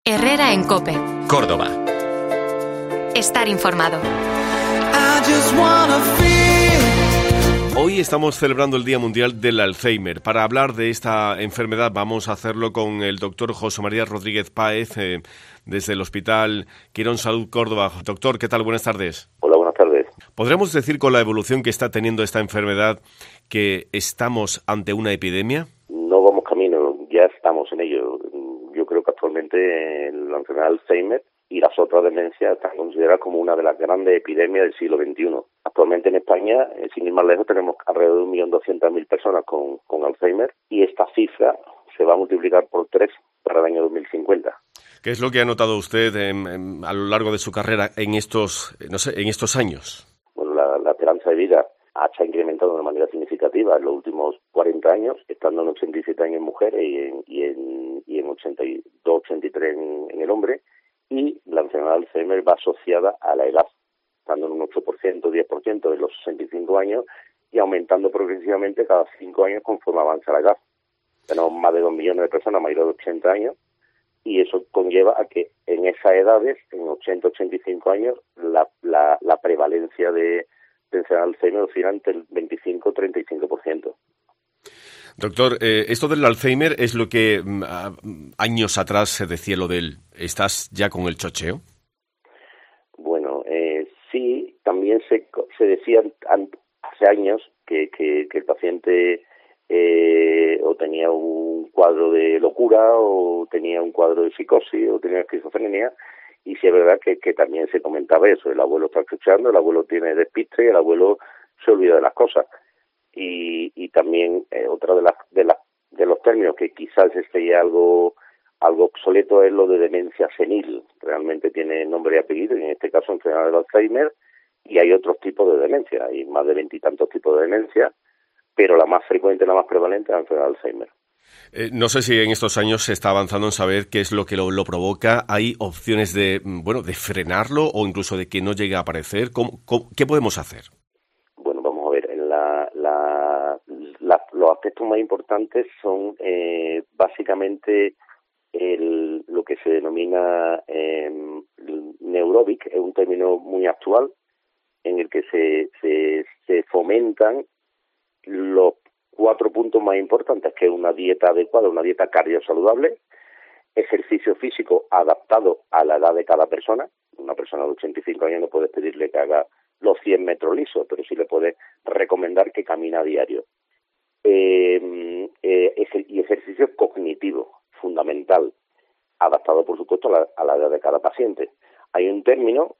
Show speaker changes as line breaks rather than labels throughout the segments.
Herrera en COPE.
Córdoba.
Estar informado.
Hoy estamos celebrando el Día Mundial del Alzheimer. Para hablar de esta enfermedad vamos a hacerlo con el doctor José María Rodríguez Páez, desde el Hospital Quirón Salud Córdoba. Doctor, ¿qué tal? Buenas tardes.
Hola, buenas tardes.
¿Podríamos decir, con la evolución que está teniendo esta enfermedad, que estamos ante una epidemia?
No vamos camino, ya estamos en ello. Yo creo que actualmente la enfermedad de Alzheimer y las otras demencias están consideradas como una de las grandes epidemias del siglo XXI. Actualmente en España, sin ir más lejos, tenemos alrededor de 1.200.000 personas con Alzheimer, y esta cifra se va a multiplicar por 3 para el año 2050.
¿Qué es lo que ha notado usted a lo largo de su carrera en estos años? Bueno,
la esperanza de vida se ha incrementado de una manera significativa en los últimos 40 años, estando en 87 años en mujeres y en 82, 83 en el hombre, y la enfermedad de Alzheimer va asociada a la edad, estando en un 8%, 10% de los 65 años y aumentando progresivamente cada 5 años conforme avanza la edad. Tenemos más de 2 millones de personas mayores de 80 años, y eso conlleva a que en esas edades, en 80, 85 años, la prevalencia de enfermedad de Alzheimer oscila entre el 25 y 35%.
Doctor, esto del Alzheimer es lo que años atrás se decía lo del ¿estás ya con el chocheo?
Bueno, sí, también se decía hace años que el paciente o tenía un cuadro de locura, o tenía un cuadro de psicosis, o tenía esquizofrenia, y sí es verdad que también se comentaba eso: el abuelo está escuchando, el abuelo tiene despiste, el abuelo se olvida de las cosas. Y también otra de los términos que quizás esté ya algo obsoleto es lo de demencia senil. Realmente tiene nombre y apellido, y en este caso enfermedad del Alzheimer, y hay otros tipos de demencia, hay más de 20 y tantos tipos de demencia, pero la más frecuente, la más prevalente es la enfermedad del Alzheimer.
No sé si en estos años se está avanzando en saber qué es lo que lo provoca. ¿Hay opciones de frenarlo o incluso de que no llegue a aparecer? ¿Qué podemos hacer?
Bueno, vamos a ver. Los aspectos más importantes son básicamente lo que se denomina neurobic, es un término muy actual en el que se fomentan los 4 puntos más importantes, que es una dieta adecuada, una dieta cardiosaludable, ejercicio físico adaptado a la edad de cada persona. Una persona de 85 años no puedes pedirle que haga los 100 metros lisos, pero sí le puedes recomendar que camine a diario. Y ejercicio cognitivo, fundamental, adaptado por supuesto a la edad de cada paciente. Hay un término,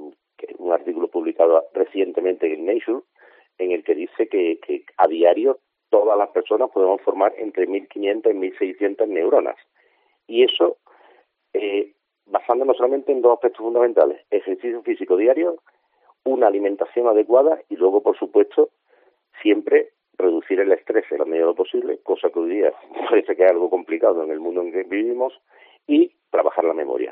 un artículo publicado recientemente en Nature, en el que dice que a diario todas las personas podemos formar entre 1.500 y 1.600 neuronas. Y eso, basándonos solamente en 2 aspectos fundamentales: ejercicio físico diario, una alimentación adecuada, y luego, por supuesto, siempre reducir el estrés en la medida de lo posible, cosa que hoy día parece que es algo complicado en el mundo en que vivimos, y trabajar la memoria.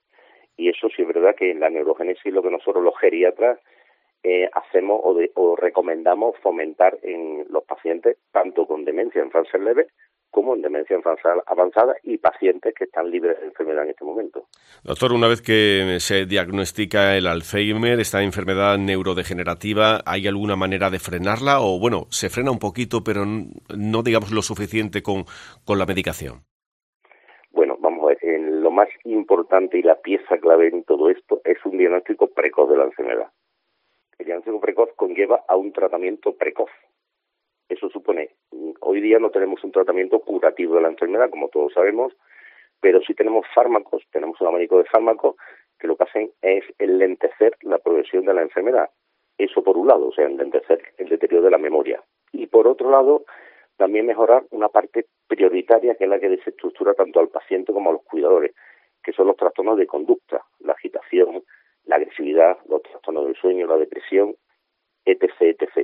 Y eso sí es verdad que en la neurogénesis es lo que nosotros los geriatras hacemos o recomendamos fomentar en los pacientes, tanto con demencia en fases leves como en demencia en fase avanzada, y pacientes que están libres de enfermedad en este momento.
Doctor, una vez que se diagnostica el Alzheimer, esta enfermedad neurodegenerativa, ¿hay alguna manera de frenarla? O bueno, se frena un poquito, pero no digamos lo suficiente con la medicación.
Bueno, vamos a ver, lo más importante y la pieza clave en todo esto es un diagnóstico precoz de la enfermedad. El diagnóstico precoz conlleva a un tratamiento precoz. Eso supone, hoy día no tenemos un tratamiento curativo de la enfermedad, como todos sabemos, pero sí tenemos fármacos, tenemos un abanico de fármacos que lo que hacen es enlentecer la progresión de la enfermedad. Eso por un lado, o sea, enlentecer el deterioro de la memoria. Y por otro lado, también mejorar una parte prioritaria, que es la que desestructura tanto al paciente como a los cuidadores, que son los trastornos de conducta, la agitación, la agresividad, los trastornos del sueño, la depresión, etc., etc.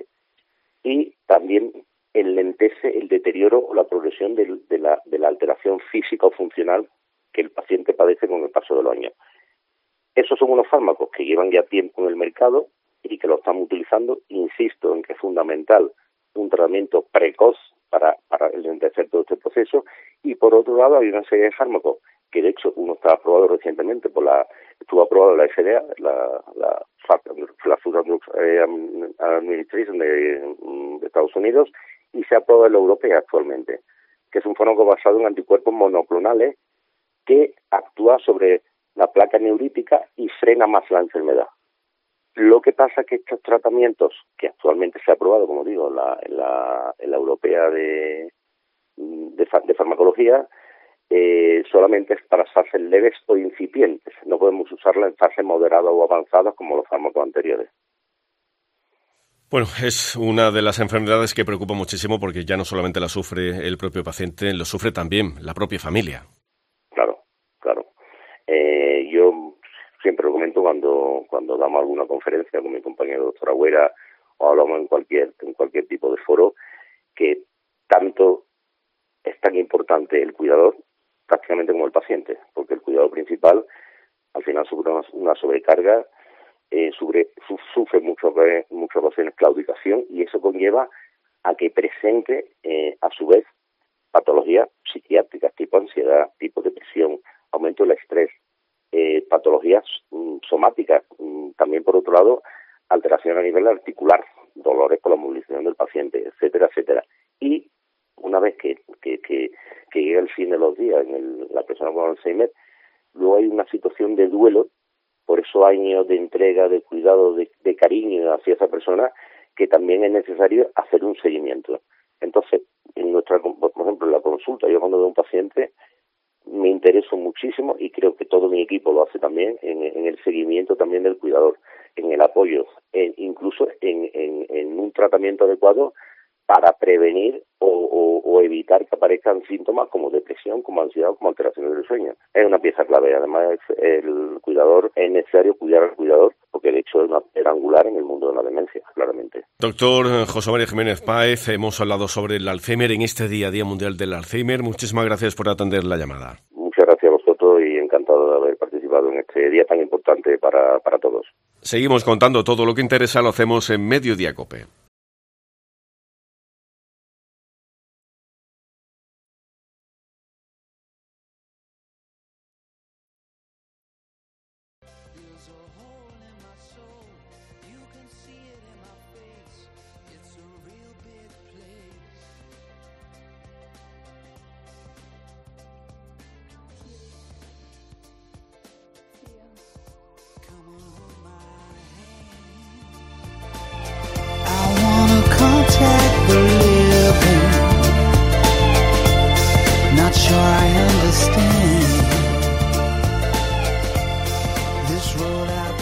Y también enlentece el deterioro o la progresión de la alteración física o funcional que el paciente padece con el paso de los años. Esos son unos fármacos que llevan ya tiempo en el mercado y que lo estamos utilizando. Insisto en que es fundamental un tratamiento precoz para enlentecer todo este proceso. Y por otro lado hay una serie de fármacos que de hecho uno está aprobado recientemente estuvo aprobado la FDA, la Food and Drug Administration de Estados Unidos, y se aprueba en la europea actualmente, que es un fármaco basado en anticuerpos monoclonales que actúa sobre la placa neurítica y frena más la enfermedad. Lo que pasa es que estos tratamientos, que actualmente se ha aprobado, como digo, en la europea de farmacología, solamente es para fases leves o incipientes. No podemos usarla en fases moderadas o avanzadas como los fármacos anteriores.
Bueno, es una de las enfermedades que preocupa muchísimo porque ya no solamente la sufre el propio paciente, lo sufre también la propia familia.
Claro. Yo siempre lo comento cuando damos alguna conferencia con mi compañero doctor Agüera o hablamos en cualquier tipo de foro, que tanto es tan importante el cuidador prácticamente como el paciente, porque el cuidador principal al final sufre una sobrecarga, sufre muchas ocasiones claudicación, y eso conlleva a que presente a su vez patologías psiquiátricas tipo ansiedad, tipo depresión, aumento del estrés, patologías somáticas, también por otro lado alteración a nivel articular, dolores por la movilización del paciente, etcétera, etcétera. Y una vez que llega el fin de los días en la persona con Alzheimer, luego hay una situación de duelo por esos años de entrega, de cuidado, de cariño hacia esa persona, que también es necesario hacer un seguimiento. Entonces, por ejemplo, en la consulta, yo cuando veo a un paciente me intereso muchísimo, y creo que todo mi equipo lo hace también, en el seguimiento también del cuidador, en el apoyo, incluso en un tratamiento adecuado para prevenir o evitar que aparezcan síntomas como depresión, como ansiedad o como alteraciones del sueño. Es una pieza clave. Además, el cuidador, es necesario cuidar al cuidador, porque de hecho es una piedra angular en el mundo de la demencia, claramente.
Doctor José María Jiménez Páez, hemos hablado sobre el Alzheimer en este Día Mundial del Alzheimer. Muchísimas gracias por atender la llamada.
Muchas gracias a vosotros y encantado de haber participado en este día tan importante para todos.
Seguimos contando todo lo que interesa, lo hacemos en Mediodía COPE.
Not sure I understand this road out.